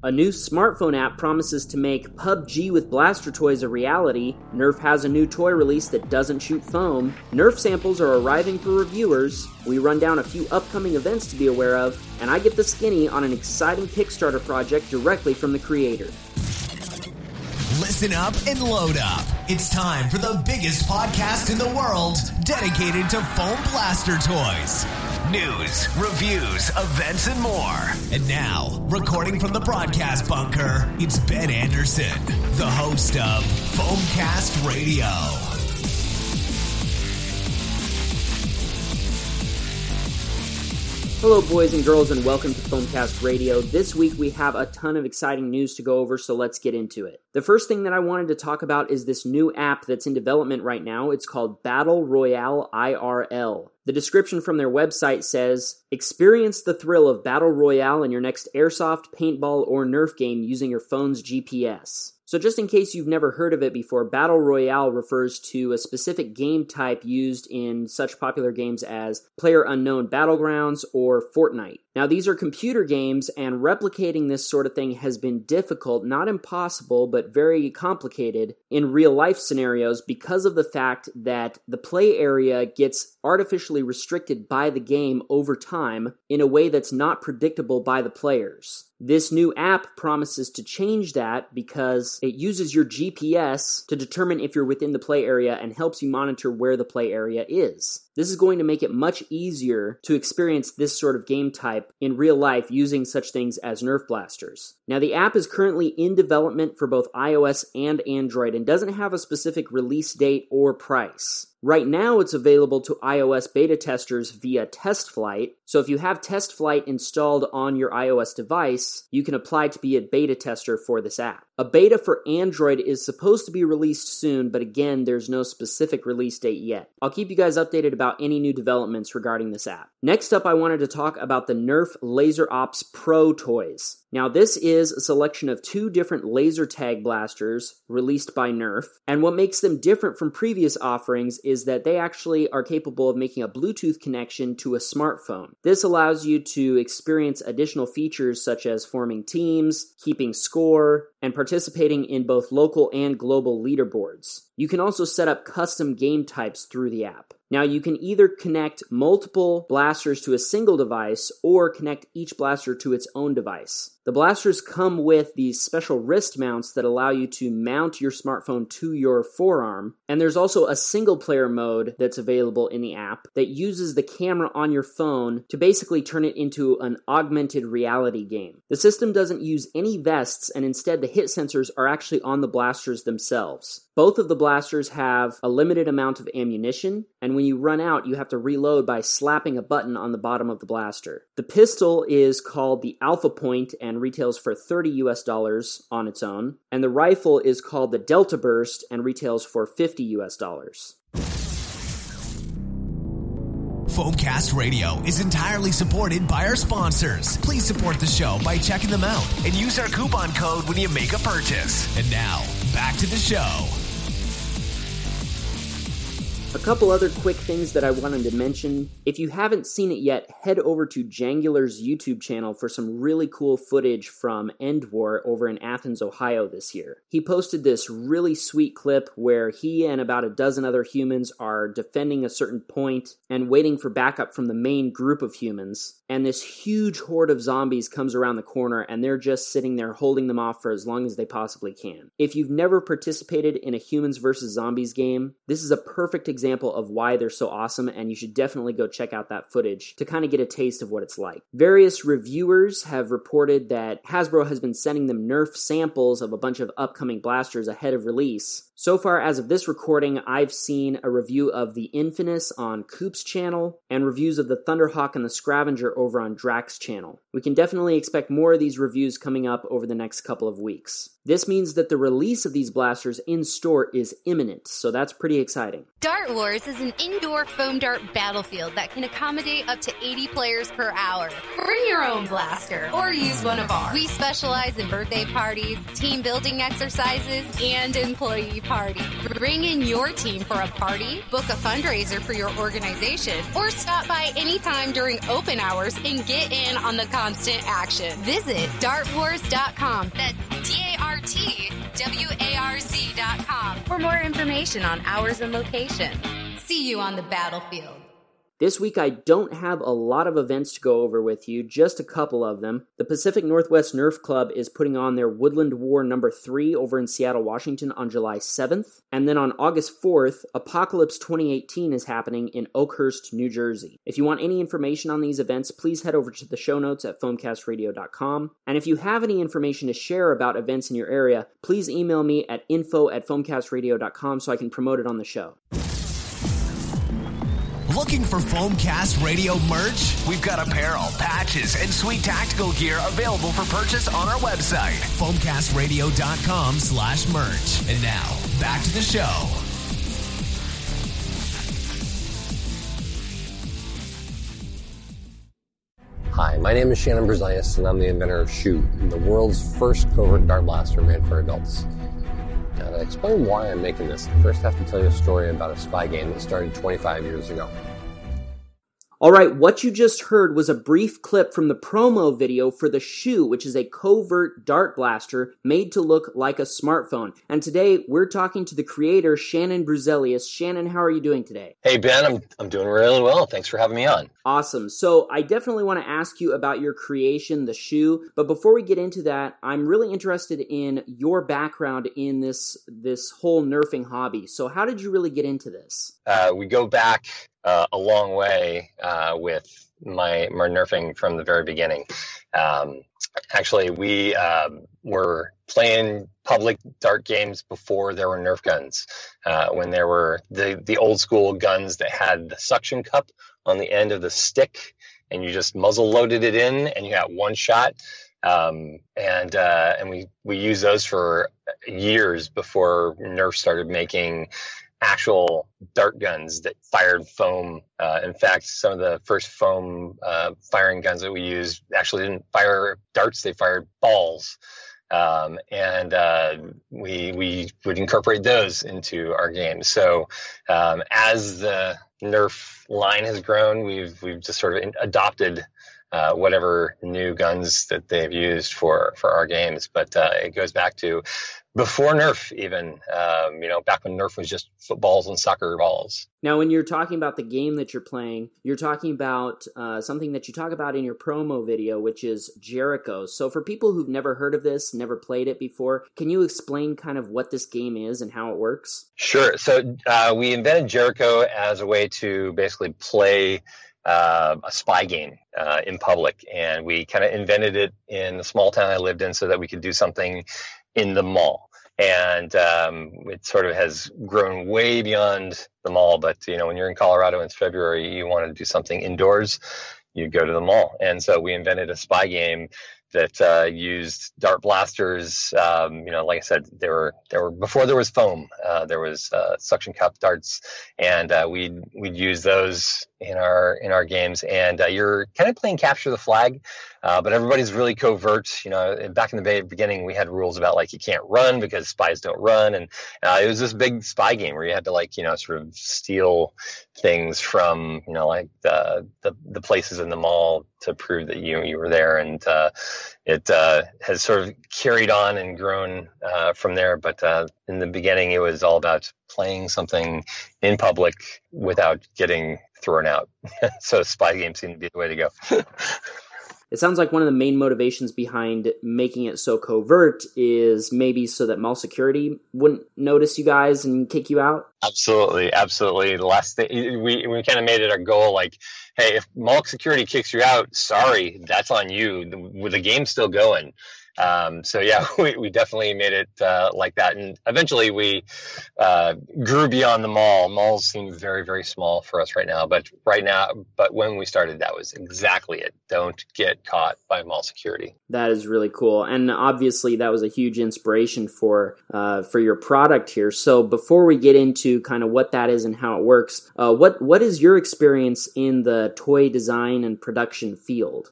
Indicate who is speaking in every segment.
Speaker 1: A new smartphone app promises to make PUBG with blaster toys a reality. Nerf has a new toy release that doesn't shoot foam. Nerf samples are arriving for reviewers. We run down a few upcoming events to be aware of. And I get the skinny on an exciting Kickstarter project directly from the creator.
Speaker 2: Listen up and load up. It's time for the biggest podcast in the world dedicated to foam blaster toys. News, reviews, events, and more. And now, recording from the broadcast bunker, it's Ben Anderson, the host of Foamcast Radio.
Speaker 1: Hello boys and girls and welcome to Foamcast Radio. This week we have a ton of exciting news to go over, so let's get into it. The first thing that I wanted to talk about is this new app that's in development right now. It's called Battle Royale IRL. The description from their website says, experience the thrill of Battle Royale in your next airsoft, paintball, or Nerf game using your phone's GPS. So just in case you've never heard of it before, Battle Royale refers to a specific game type used in such popular games as PlayerUnknown Battlegrounds or Fortnite. Now these are computer games, and replicating this sort of thing has been difficult, not impossible, but very complicated in real life scenarios because of the fact that the play area gets artificially restricted by the game over time in a way that's not predictable by the players. This new app promises to change that because it uses your GPS to determine if you're within the play area and helps you monitor where the play area is. This is going to make it much easier to experience this sort of game type in real life using such things as Nerf blasters. Now, the app is currently in development for both iOS and Android and doesn't have a specific release date or price. Right now, it's available to iOS beta testers via TestFlight, so if you have TestFlight installed on your iOS device, you can apply to be a beta tester for this app. A beta for Android is supposed to be released soon, but again, there's no specific release date yet. I'll keep you guys updated about any new developments regarding this app. Next up, I wanted to talk about the Nerf Laser Ops Pro toys. Now, this is a selection of two different laser tag blasters released by Nerf, and what makes them different from previous offerings is that they actually are capable of making a Bluetooth connection to a smartphone. This allows you to experience additional features such as forming teams, keeping score, and participating in both local and global leaderboards. You can also set up custom game types through the app. Now, you can either connect multiple blasters to a single device or connect each blaster to its own device. The blasters come with these special wrist mounts that allow you to mount your smartphone to your forearm, and there's also a single-player mode that's available in the app that uses the camera on your phone to basically turn it into an augmented reality game. The system doesn't use any vests, and instead the hit sensors are actually on the blasters themselves. Both of the blasters have a limited amount of ammunition, and when you run out, you have to reload by slapping a button on the bottom of the blaster. The pistol is called the Alpha Point and retails for $30 on its own, and the rifle is called the Delta Burst and retails for $50.
Speaker 2: Foamcast Radio is entirely supported by our sponsors. Please support the show by checking them out and use our coupon code when you make a purchase. And now, back to the show.
Speaker 1: A couple other quick things that I wanted to mention. If you haven't seen it yet, head over to Jangular's YouTube channel for some really cool footage from End War over in Athens, Ohio this year. He posted this really sweet clip where he and about a dozen other humans are defending a certain point and waiting for backup from the main group of humans. And this huge horde of zombies comes around the corner and they're just sitting there holding them off for as long as they possibly can. If you've never participated in a humans versus zombies game, this is a perfect example of why they're so awesome, and you should definitely go check out that footage to kind of get a taste of what it's like. Various reviewers have reported that Hasbro has been sending them Nerf samples of a bunch of upcoming blasters ahead of release. So far, as of this recording, I've seen a review of the Infamous on Coop's channel, and reviews of the Thunderhawk and the Scavenger over on Drax's channel. We can definitely expect more of these reviews coming up over the next couple of weeks. This means that the release of these blasters in-store is imminent, so that's pretty exciting.
Speaker 3: Dart Wars is an indoor foam dart battlefield that can accommodate up to 80 players per hour. Bring your own blaster or use one of ours. We specialize in birthday parties, team building exercises, and employee parties. Bring in your team for a party, book a fundraiser for your organization, or stop by anytime during open hours and get in on the constant action. Visit dartwars.com. That's DARTWARZ.com for more information on hours and locations. See you on the battlefield.
Speaker 1: This week I don't have a lot of events to go over with you, just a couple of them. The Pacific Northwest Nerf Club is putting on their Woodland War number 3 over in Seattle, Washington on July 7th. And then on August 4th, Apocalypse 2018 is happening in Oakhurst, New Jersey. If you want any information on these events, please head over to the show notes at foamcastradio.com. And if you have any information to share about events in your area, please email me at info@foamcastradio.com so I can promote it on the show.
Speaker 2: Looking for Foamcast Radio merch? We've got apparel, patches, and sweet tactical gear available for purchase on our website, foamcastradio.com/merch. And now, back to the show.
Speaker 4: Hi, my name is Shannon Brzaias, and I'm the inventor of Shoe, the world's first covert dart blaster made for adults. Now, to explain why I'm making this, I first have to tell you a story about a spy game that started 25 years ago.
Speaker 1: Alright, what you just heard was a brief clip from the promo video for the Shoe, which is a covert dart blaster made to look like a smartphone. And today, we're talking to the creator, Shannon Brzaias. Shannon, how are you doing today?
Speaker 4: Hey, Ben, I'm doing really well. Thanks for having me on.
Speaker 1: Awesome. So I definitely want to ask you about your creation, the Shoe. But before we get into that, I'm really interested in your background in this whole nerfing hobby. So how did you really get into this?
Speaker 4: We go back a long way with my nerfing from the very beginning. Actually, we were playing public dart games before there were Nerf guns, when there were the old school guns that had the suction cup on the end of the stick, and you just muzzle loaded it in, and you got one shot. And we used those for years before Nerf started making actual dart guns that fired foam. In fact, some of the first foam firing guns that we used actually didn't fire darts, they fired balls. We would incorporate those into our games. So as the Nerf line has grown, we've just sort of adopted whatever new guns that they've used for our games. But it goes back to before Nerf even, back when Nerf was just footballs and soccer balls.
Speaker 1: Now, when you're talking about the game that you're playing, you're talking about something that you talk about in your promo video, which is Jericho. So for people who've never heard of this, never played it before, can you explain kind of what this game is and how it works?
Speaker 4: Sure. So we invented Jericho as a way to basically play a spy game in public. And we kind of invented it in the small town I lived in so that we could do something in the mall. And it sort of has grown way beyond the mall. But, when you're in Colorado in February, you want to do something indoors, you go to the mall. And so we invented a spy game that used dart blasters. Like I said, there were before there was foam, there was suction cup darts, and we'd use those in our games. And you're kind of playing capture the flag, but everybody's really covert. Back in the beginning, we had rules about you can't run because spies don't run, and it was this big spy game where you had to sort of steal things from the places in the mall to prove that you were there. And it has sort of carried on and grown from there. But in the beginning, it was all about playing something in public without getting thrown out. So spy games seem to be the way to go.
Speaker 1: It sounds like one of the main motivations behind making it so covert is maybe so that mall security wouldn't notice you guys and kick you out.
Speaker 4: Absolutely. The last thing, we kind of made it our goal, hey, if mall security kicks you out, sorry, that's on you. The game's still going. So yeah, we definitely made it like that. And eventually we grew beyond the mall. Malls seem very, very small for us right now. But when we started, that was exactly it. Don't get caught by mall security.
Speaker 1: That is really cool. And obviously that was a huge inspiration for your product here. So before we get into kind of what that is and how it works, what is your experience in the toy design and production field?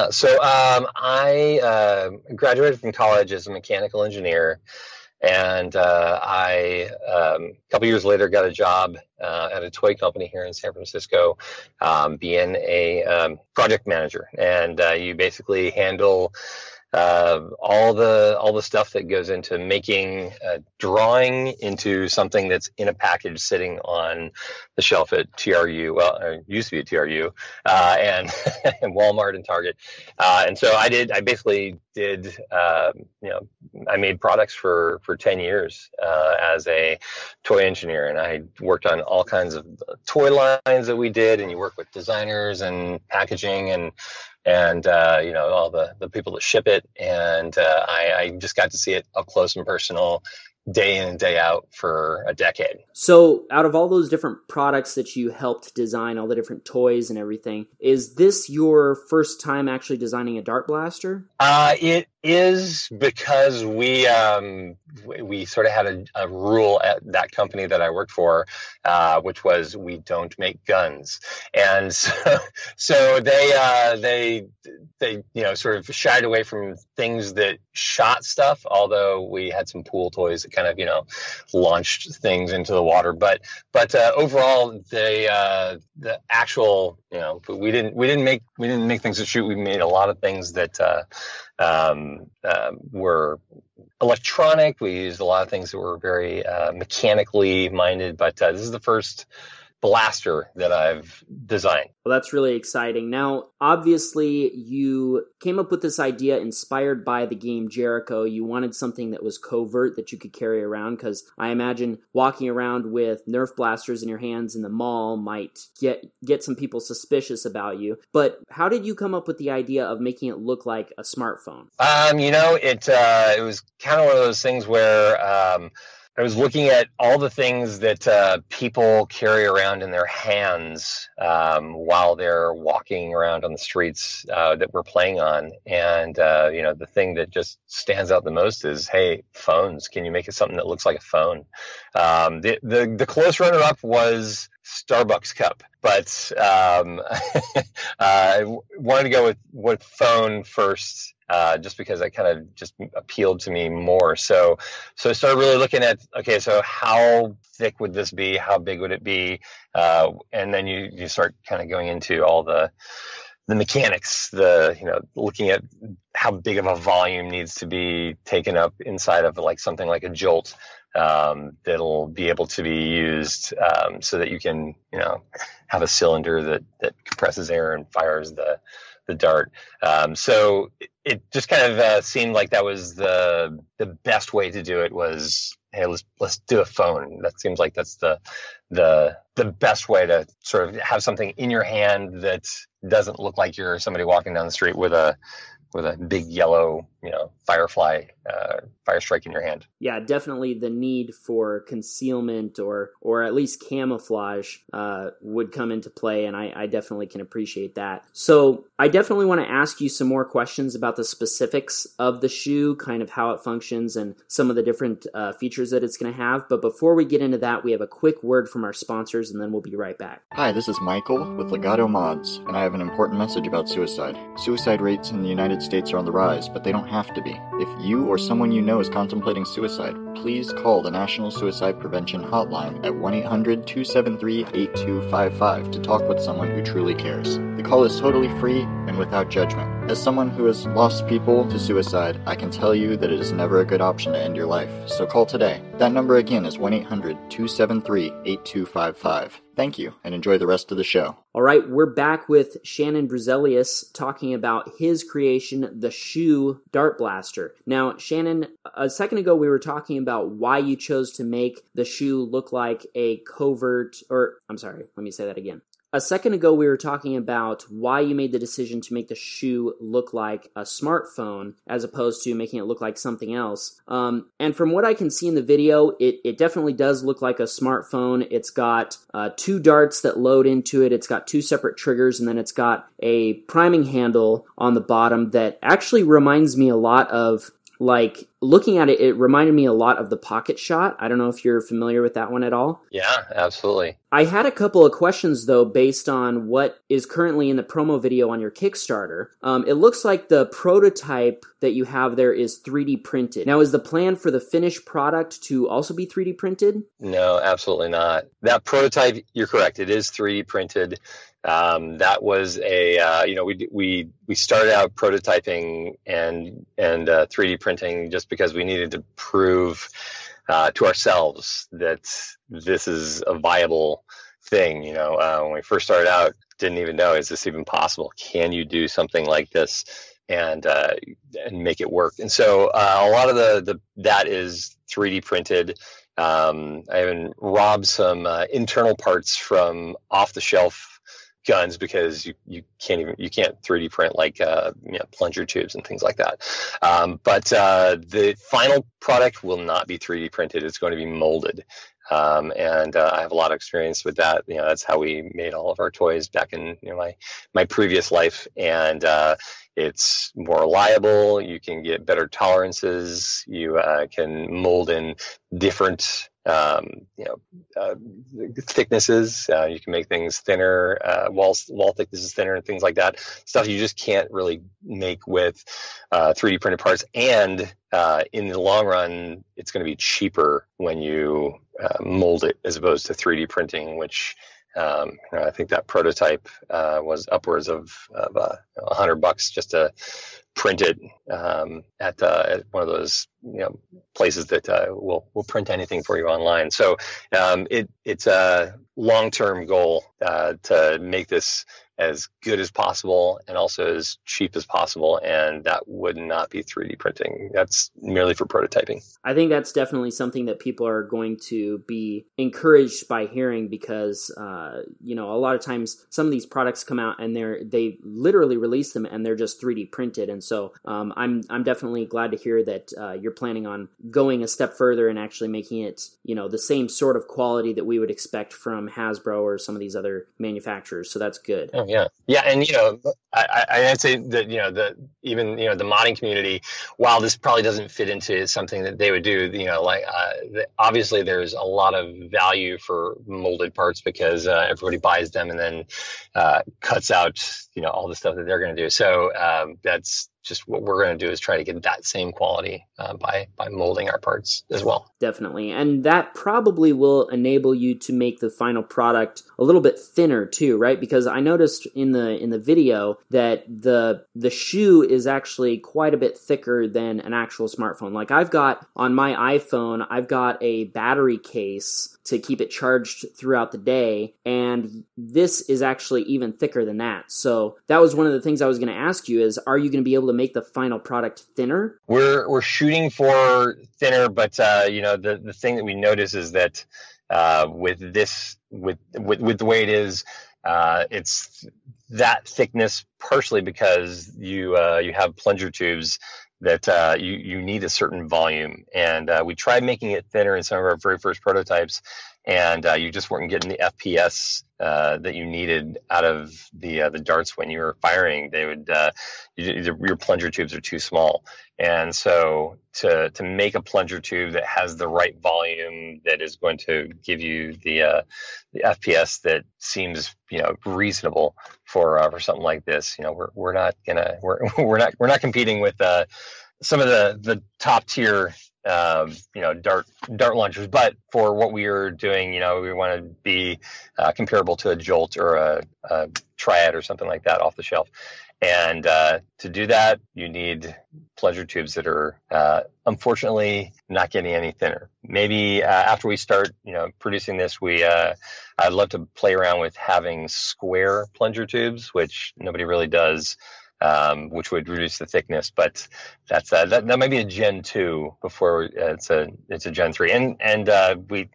Speaker 4: I graduated from college as a mechanical engineer, and I a couple years later got a job at a toy company here in San Francisco, being a project manager, and you basically handle all the stuff that goes into making a drawing into something that's in a package sitting on the shelf at TRU. Well, it used to be at TRU, and and Walmart and Target. And so I basically did, I made products for 10 years as a toy engineer, and I worked on all kinds of toy lines that we did, and you work with designers and packaging and all the people that ship it. And I just got to see it up close and personal day in and day out for a decade.
Speaker 1: So out of all those different products that you helped design, all the different toys and everything, is this your first time actually designing a dart blaster?
Speaker 4: It is, because we sort of had a rule at that company that I worked for, which was we don't make guns, and so they sort of shied away from things that shot stuff. Although we had some pool toys that kind of launched things into the water, but overall the actual we didn't make things to shoot. We made a lot of things that were electronic. We used a lot of things that were very mechanically minded, but this is the first blaster that I've designed.
Speaker 1: Well, that's really exciting. Now, obviously, you came up with this idea inspired by the game Jericho. You wanted something that was covert that you could carry around, because I imagine walking around with Nerf blasters in your hands in the mall might get some people suspicious about you. But how did you come up with the idea of making it look like a smartphone?
Speaker 4: It was kind of one of those things where I was looking at all the things that people carry around in their hands while they're walking around on the streets that we're playing on. And, the thing that just stands out the most is, hey, phones. Can you make it something that looks like a phone? The close runner-up was Starbucks cup, but I wanted to go with phone first. Just because that kind of just appealed to me more. So I started really looking at, okay, so how thick would this be? How big would it be? And then you start kind of going into all the mechanics, looking at how big of a volume needs to be taken up inside of something like a jolt that'll be able to be used so that you can, have a cylinder that compresses air and fires the dart. So it just kind of seemed like that was the best way to do it was, hey, let's do a phone. That seems like that's the best way to sort of have something in your hand that doesn't look like you're somebody walking down the street with a big yellow, firefly, fire strike in your hand.
Speaker 1: Yeah, definitely the need for concealment or at least camouflage would come into play, and I definitely can appreciate that. So I definitely want to ask you some more questions about the specifics of the shoe, kind of how it functions and some of the different features that it's going to have. But before we get into that, we have a quick word from our sponsors, and then we'll be right back.
Speaker 5: Hi, this is Michael with Legato Mods, and I have an important message about suicide. Suicide rates in the United States are on the rise, but they don't have to be. If you or someone you know is contemplating suicide, please call the National Suicide Prevention Hotline at 1-800-273-8255 to talk with someone who truly cares. The call is totally free and without judgment. As someone who has lost people to suicide, I can tell you that it is never a good option to end your life, so call today. That number again is 1-800-273-8255. Thank you, and enjoy the rest of the show.
Speaker 1: All right, we're back with Shannon Bruzelius talking about his creation, the Shoe Dart Blaster. Now, Shannon, a second ago we were talking about why you chose to make the shoe look like a covert, or, I'm sorry, let me say that again. A second ago, we were talking about why you made the decision to make the shoe look like a smartphone as opposed to making it look like something else. And from what I can see in the video, it definitely does look like a smartphone. It's got 2 darts that load into it. It's got 2 separate triggers, and then it's got a priming handle on the bottom that actually reminds me a lot of, like, looking at it, it reminded me a lot of the Pocket Shot. I don't know if you're familiar with that one at all.
Speaker 4: Yeah, absolutely.
Speaker 1: I had a couple of questions, though, based on what is currently in the promo video on your Kickstarter. It looks like the prototype that you have there is 3D printed. Now, is the plan for the finished product to also be 3D printed?
Speaker 4: No, absolutely not. That prototype, you're correct. It is 3D printed. That was we started out prototyping and 3D printing just because we needed to prove to ourselves that this is a viable thing. When we first started out, didn't even know, is this even possible? Can you do something like this and make it work? And so a lot of that is 3D printed. I even robbed some internal parts from off the shelf guns because you can't 3D print like plunger tubes and things like that. But the final product will not be 3D printed. It's going to be molded. And I have a lot of experience with that. That's how we made all of our toys back in my previous life. And it's more reliable. You can get better tolerances. You can mold in different thicknesses. You can make things thinner, wall thicknesses thinner, and things like that. Stuff you just can't really make with 3D printed parts. And in the long run, it's going to be cheaper when you mold it as opposed to 3D printing, which I think that prototype was upwards of $100 just to print it at one of those places that will print anything for you online. So it's a long-term goal to make this as good as possible and also as cheap as possible, and that would not be 3D printing. That's merely for prototyping.
Speaker 1: I think that's definitely something that people are going to be encouraged by hearing because, a lot of times some of these products come out and they literally release them and they're just 3D printed. And so I'm definitely glad to hear that you're planning on going a step further and actually making it, the same sort of quality that we would expect from Hasbro or some of these other manufacturers. So that's good.
Speaker 4: Oh, yeah, and I'd say that the modding community, while this probably doesn't fit into something that they would do, obviously there's a lot of value for molded parts because everybody buys them and then cuts out all the stuff that they're going to do. So that's just what we're going to do is try to get that same quality by molding our parts as well.
Speaker 1: Definitely. And that probably will enable you to make the final product a little bit thinner too, right? Because I noticed in the video that the shoe is actually quite a bit thicker than an actual smartphone. Like I've got on my iPhone, I've got a battery case to keep it charged throughout the day, and this is actually even thicker than that. So that was one of the things I was going to ask you is, are you going to be able to make the final product thinner?
Speaker 4: We're shooting for thinner, but the thing that we notice is that with the way it is, it's that thickness partially because you have plunger tubes that you need a certain volume, and we tried making it thinner in some of our very first prototypes, and you just weren't getting the FPS that you needed out of the darts when you were firing. They would your plunger tubes are too small, and so to make a plunger tube that has the right volume that is going to give you the FPS that seems reasonable for something like this, we're not competing with some of the top tier dart launchers, but for what we are doing, we want to be comparable to a Jolt or a Triad or something like that off the shelf. And to do that, you need plunger tubes that are unfortunately not getting any thinner. Maybe after we start, producing this, I'd love to play around with having square plunger tubes, which nobody really does. Which would reduce the thickness, but that's that might be a Gen 2 before it's a Gen 3, and we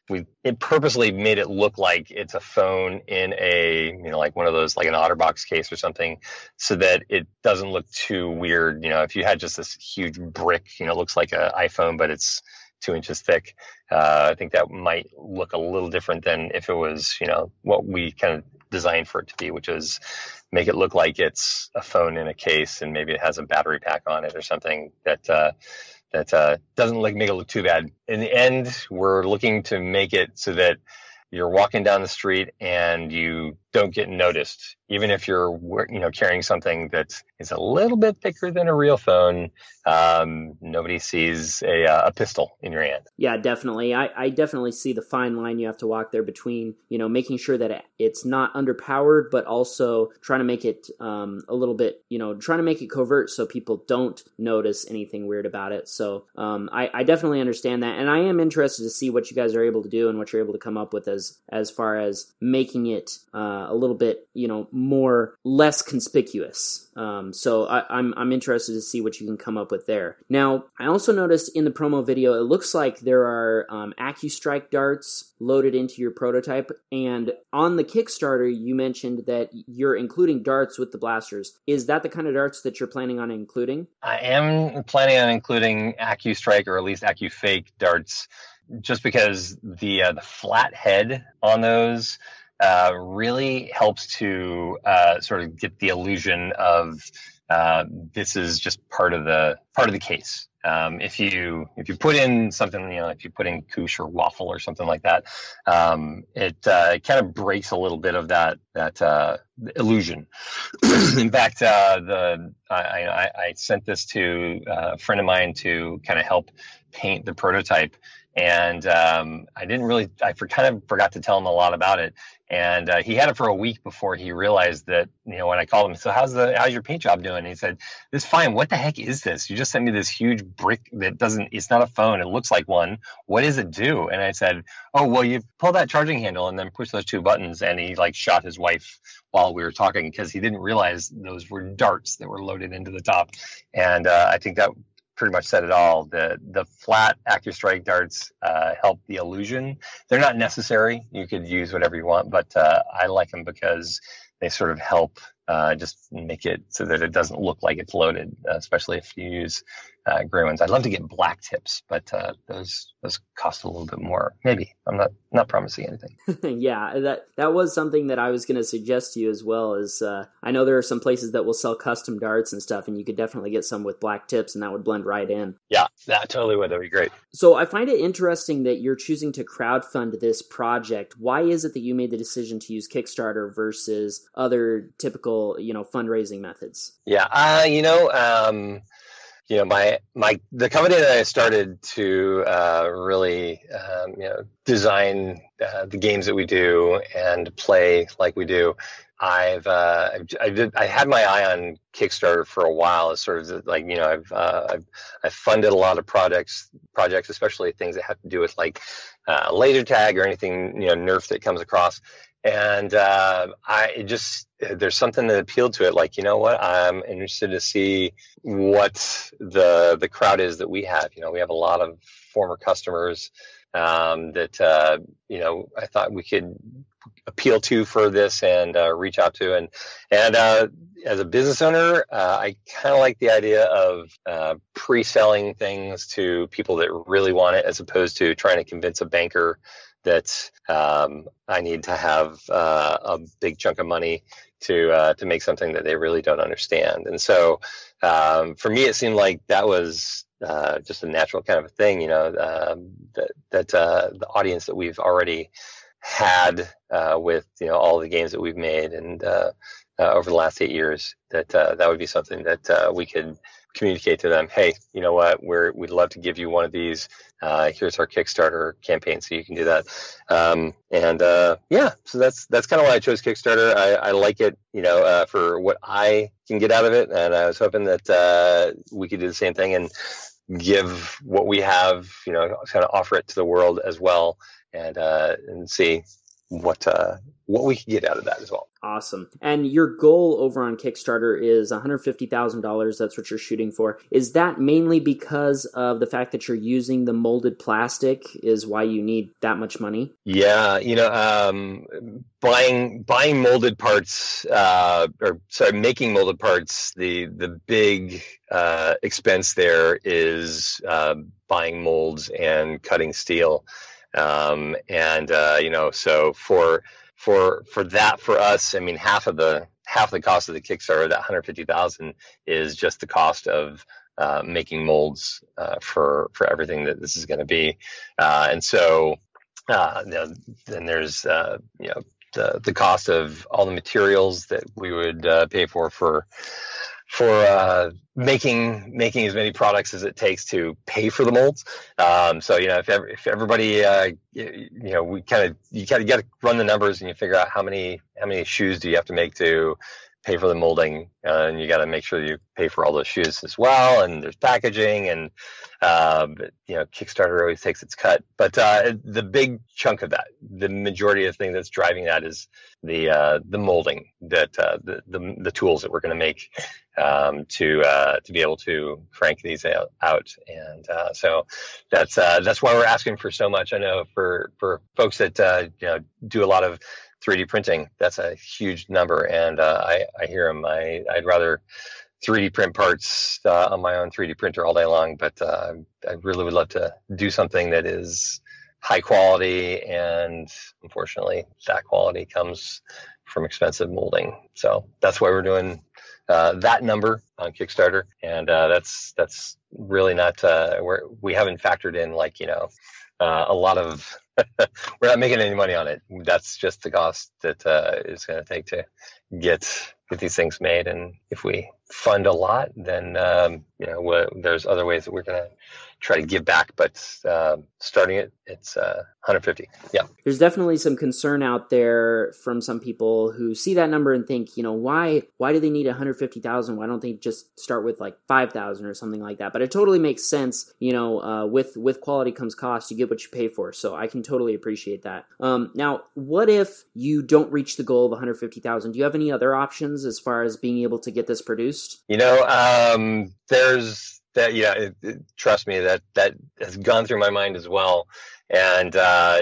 Speaker 4: it purposely made it look like it's a phone in a, like one of those, like an OtterBox case or something, so that it doesn't look too weird. If you had just this huge brick, it looks like an iPhone, but it's 2 inches thick. I think that might look a little different than if it was, what we kind of designed for it to be, which is make it look like it's a phone in a case and maybe it has a battery pack on it or something that doesn't make it look too bad. In the end, we're looking to make it so that you're walking down the street and you don't get noticed, even if you're, carrying something that is a little bit thicker than a real phone. Nobody sees a pistol in your hand.
Speaker 1: Yeah, definitely. I definitely see the fine line you have to walk there between, making sure that it's not underpowered, but also trying to make it a little bit, trying to make it covert so people don't notice anything weird about it. So I definitely understand that. And I am interested to see what you guys are able to do and what you're able to come up with as far as making it a little bit, less conspicuous. So I'm interested to see what you can come up with there. Now, I also noticed in the promo video, it looks like there are AccuStrike darts loaded into your prototype. And on the Kickstarter, you mentioned that you're including darts with the blasters. Is that the kind of darts that you're planning on including?
Speaker 4: I am planning on including AccuStrike, or at least AccuFake darts, just because the flat head on those really helps to sort of get the illusion of this is just part of the case. If you put in something, if you put in Koosh or Waffle or something like that, it kind of breaks a little bit of that illusion. In fact, I sent this to a friend of mine to kind of help paint the prototype. And I kind of forgot to tell him a lot about it. And he had it for a week before he realized that, when I called him, so how's your paint job doing? And he said, "It's fine. What the heck is this? You just sent me this huge brick that it's not a phone. It looks like one. What does it do?" And I said, "Oh, well, you pull that charging handle and then push those 2 buttons." And he shot his wife while we were talking because he didn't realize those were darts that were loaded into the top. And I think that pretty much said it all. The flat AccuStrike darts help the illusion. They're not necessary. You could use whatever you want, but I like them because they sort of help just make it so that it doesn't look like it's loaded, especially if you use gray ones. I'd love to get black tips, but those cost a little bit more. Maybe. I'm not promising anything.
Speaker 1: Yeah, that was something that I was going to suggest to you as well. Is I know there are some places that will sell custom darts and stuff, and you could definitely get some with black tips, and that would blend right in.
Speaker 4: Yeah, that totally would. That'd be great.
Speaker 1: So I find it interesting that you're choosing to crowdfund this project. Why is it that you made the decision to use Kickstarter versus other typical, fundraising methods?
Speaker 4: Yeah, the company that I started to really design the games that we do and play like we do. I had my eye on Kickstarter for a while. It's sort of like, I've funded a lot of projects, especially things that have to do with laser tag or anything, Nerf that comes across. And there's something that appealed to it. I'm interested to see what the crowd is that we have. We have a lot of former customers that I thought we could appeal to for this and reach out to. And as a business owner, I kind of like the idea of pre-selling things to people that really want it, as opposed to trying to convince a banker that I need to have a big chunk of money to make something that they really don't understand. And so for me, it seemed like that was just a natural kind of a thing, that the audience that we've already had with all the games that we've made and over the last 8 years, that would be something that we could communicate to them. Hey, you know what? We'd love to give you one of these. Here's our Kickstarter campaign, so you can do that. So that's kind of why I chose Kickstarter. I like it, for what I can get out of it, and I was hoping that we could do the same thing and give what we have, kind of offer it to the world as well, and see what we can get out of that as well.
Speaker 1: Awesome. And your goal over on Kickstarter is $150,000. That's what you're shooting for. Is that mainly because of the fact that you're using the molded plastic is why you need that much money?
Speaker 4: Yeah, buying molded parts, making molded parts, the big expense there is buying molds and cutting steel. So for that, for us, I mean, half the cost of the Kickstarter, that 150,000, is just the cost of making molds for everything that this is going to be, then there's the cost of all the materials that we would pay for making as many products as it takes to pay for the molds. If everybody, you got to run the numbers and you figure out how many shoes do you have to make to pay for the molding, and you got to make sure you pay for all those shoes as well. And there's packaging, and Kickstarter always takes its cut. But the big chunk of that, the majority of the thing that's driving that, is the molding, that the tools that we're going to make to be able to crank these out. And so that's why we're asking for so much. I know for folks that do a lot of 3D printing, that's a huge number, and I hear them. I'd rather 3D print parts on my own 3D printer all day long, but I really would love to do something that is high quality, and unfortunately that quality comes from expensive molding. So that's why we're doing that number on Kickstarter, and that's really not we haven't factored in a lot of we're not making any money on it. That's just the cost that it's going to take to get these things made. And if we fund a lot, then there's other ways that we're going to try to give back. But starting it's 150. Yeah.
Speaker 1: There's definitely some concern out there from some people who see that number and think, why do they need 150,000? Why don't they just start with 5,000 or something like that? But it totally makes sense. With quality comes cost. You get what you pay for. So I can totally appreciate that. Now, what if you don't reach the goal of 150,000? Do you have any other options as far as being able to get this produced?
Speaker 4: There's that. Trust me, that has gone through my mind as well. And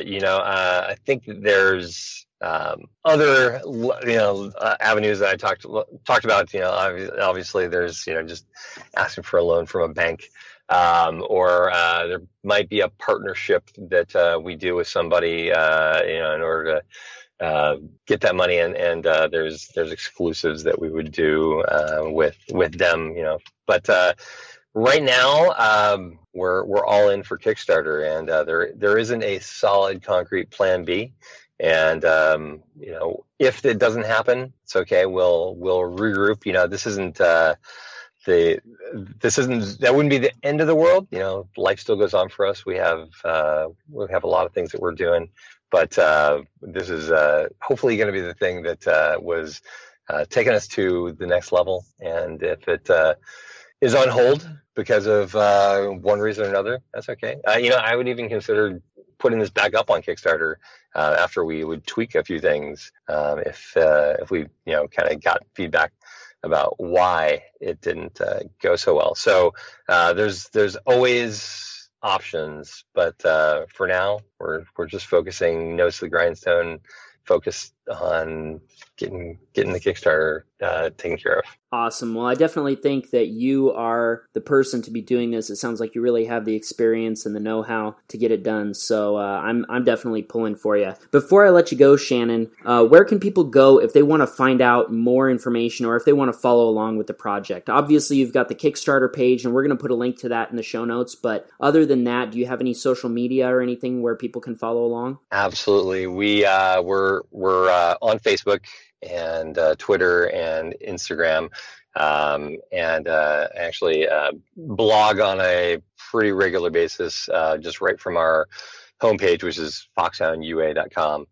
Speaker 4: I think that there's other avenues that I talked about. Obviously there's just asking for a loan from a bank, or there might be a partnership that we do with somebody in order to get that money, and there's exclusives that we would do with them. But right now, we're all in for Kickstarter, and there isn't a solid, concrete plan B. And if it doesn't happen, it's okay. We'll regroup. That wouldn't be the end of the world. Life still goes on for us. We have a lot of things that we're doing, but this is hopefully going to be the thing that was taking us to the next level. And if it is on hold because of one reason or another, that's okay. I would even consider putting this back up on Kickstarter after we would tweak a few things, if we kind of got feedback about why it didn't go so well. So there's always options, but for now we're just focusing nose to the grindstone, focused on getting the Kickstarter taken care of.
Speaker 1: Awesome. Well, I definitely think that you are the person to be doing this. It sounds like you really have the experience and the know-how to get it done. So I'm definitely pulling for you. Before I let you go, Shannon, where can people go if they want to find out more information or if they want to follow along with the project? Obviously, you've got the Kickstarter page, and we're going to put a link to that in the show notes. But other than that, do you have any social media or anything where people can follow along?
Speaker 4: Absolutely. We're on Facebook and Twitter and Instagram, and actually blog on a pretty regular basis, just right from our homepage, which is foxhoundua.com.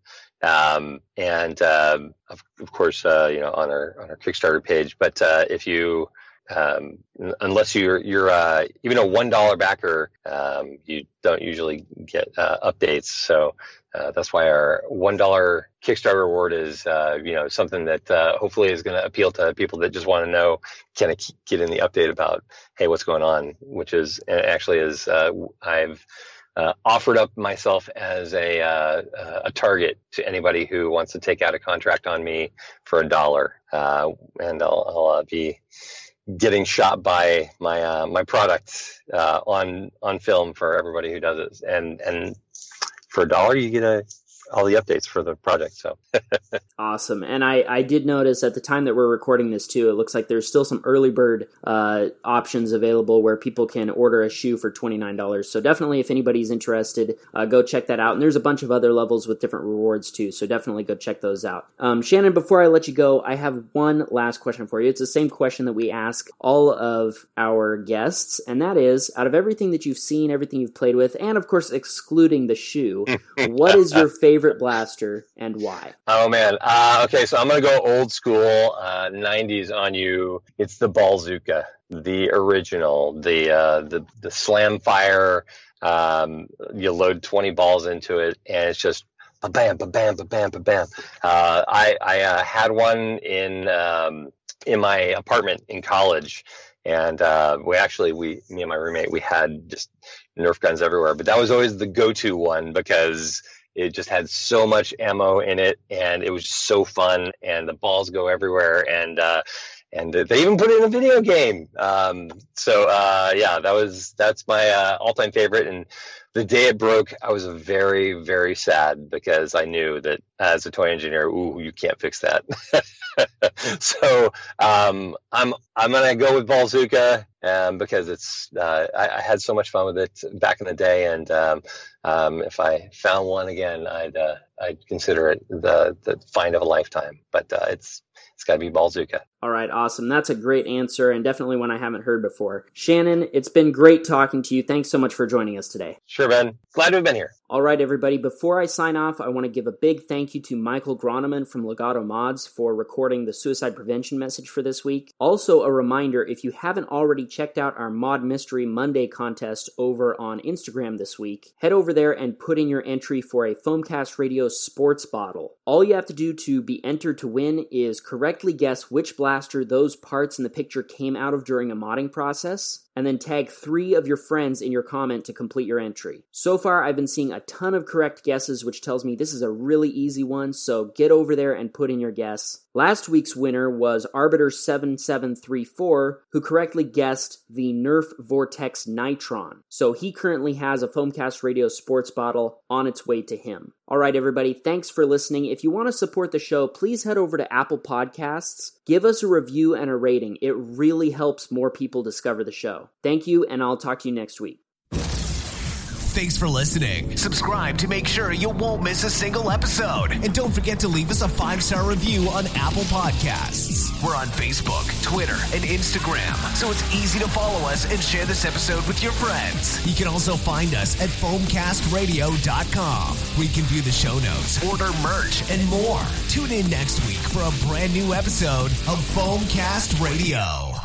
Speaker 4: And of course, on our Kickstarter page. But if you unless you're even a $1 backer, you don't usually get updates. So that's why our $1 Kickstarter reward is something that hopefully is going to appeal to people that just want to know, kind of get in the update about, hey, what's going on, which is actually is I've offered up myself as a target to anybody who wants to take out a contract on me for $1, and I'll be getting shot by my product on film for everybody who does it, and for $1 you get all the updates for the project. So
Speaker 1: awesome. And I did notice at the time that we're recording this too, it looks like there's still some early bird options available where people can order a shoe for $29. So definitely, if anybody's interested, go check that out. And there's a bunch of other levels with different rewards too, so definitely go check those out. Shannon, before I let you go, I have one last question for you. It's the same question that we ask all of our guests, and that is, out of everything that you've seen, everything you've played with, and of course excluding the shoe, what is your favorite blaster and why?
Speaker 4: Oh man. Okay, so I'm gonna go old school 90s on you. It's the Ballzooka, the original, the slam fire. You load 20 balls into it, and it's just ba-bam, ba-bam, ba-bam, ba-bam. I had one in my apartment in college, and me and my roommate, we had just Nerf guns everywhere, but that was always the go-to one because it just had so much ammo in it, and it was just so fun, and the balls go everywhere, and they even put it in a video game. That's my all-time favorite. And the day it broke, I was very, very sad because I knew that as a toy engineer, you can't fix that. So I'm gonna go with Ballzooka because it's I had so much fun with it back in the day, and if I found one again, I'd consider it the find of a lifetime. But it's got to be Ballzooka.
Speaker 1: All right, awesome. That's a great answer, and definitely one I haven't heard before. Shannon, it's been great talking to you. Thanks so much for joining us today.
Speaker 4: Sure, Ben. Glad to have been here.
Speaker 1: All right, everybody. Before I sign off, I want to give a big thank you to Michael Groneman from Legato Mods for recording the suicide prevention message for this week. Also, a reminder, if you haven't already checked out our Mod Mystery Monday contest over on Instagram this week, head over there and put in your entry for a Foamcast Radio sports bottle. All you have to do to be entered to win is correctly guess which blaster those parts in the picture came out of during a modding process, and then tag 3 of your friends in your comment to complete your entry. So far, I've been seeing a ton of correct guesses, which tells me this is a really easy one, so get over there and put in your guess. Last week's winner was Arbiter7734, who correctly guessed the Nerf Vortex Nitron. So he currently has a Foamcast Radio sports bottle on its way to him. All right, everybody, thanks for listening. If you want to support the show, please head over to Apple Podcasts. Give us a review and a rating. It really helps more people discover the show. Thank you, and I'll talk to you next week.
Speaker 2: Thanks for listening. Subscribe to make sure you won't miss a single episode. And don't forget to leave us a 5-star review on Apple Podcasts. We're on Facebook, Twitter, and Instagram, so it's easy to follow us and share this episode with your friends. You can also find us at foamcastradio.com, where you can view the show notes, order merch, and more. Tune in next week for a brand new episode of Foamcast Radio.